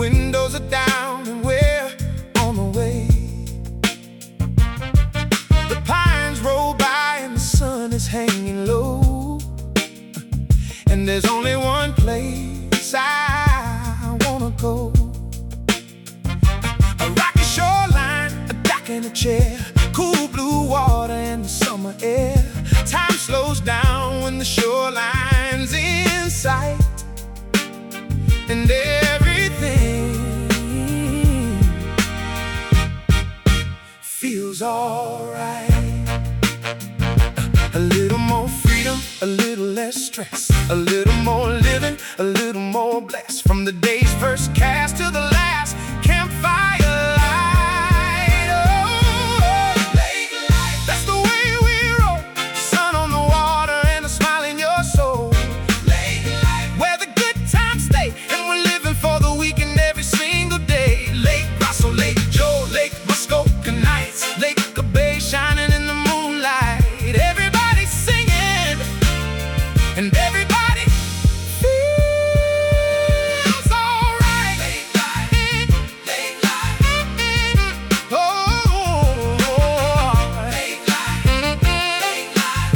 windows are down and we're on the way. The pines roll by and the sun is hanging low, and there's only one place I wanna go. A rocky shoreline, a dock and a chair, cool blue water and the summer air. Time slows down when the shoreline's in sight, and everything feels alright. A little more freedom, a little less stress, a little more living, a little more blessed. From the day's first cast to the last campfire light. Oh, lake light, that's the way we roll. Sun on the water and a smile in your soul. Lake light, where the good times stay, and we're living for the weekend every single day. Lake Grasso, Lake Joe, Lake Muskoka nights, Lake Bay shining in the moonlight. Everybody singing, and everybody feels alright. Lake light, lake light, oh, lake light, lake light.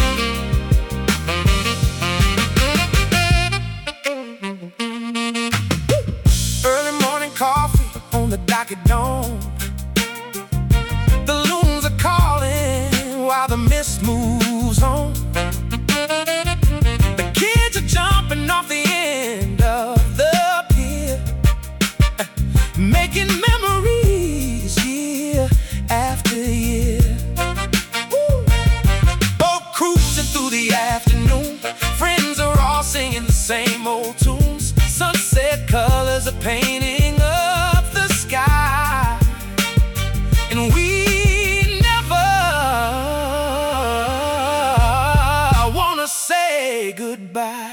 Early morning coffee on the dock at dawn. The loons are calling while the mist moves on. The kids are jumping off the end of the pier, making memories year after year. Woo! Boat cruising through the afternoon, friends are all singing the same old tunes. Sunset colors are painting up the sky, and we never wanna say goodbye.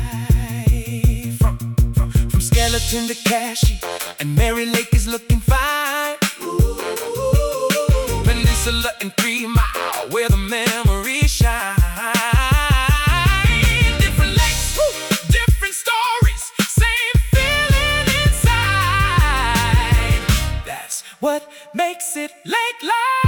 From Skeleton to Cashy, and Mary Lake is looking fine. Peninsula and 3 Mile, where the memories shine. Different lakes, different stories, same feeling inside. That's what makes it Lake Light.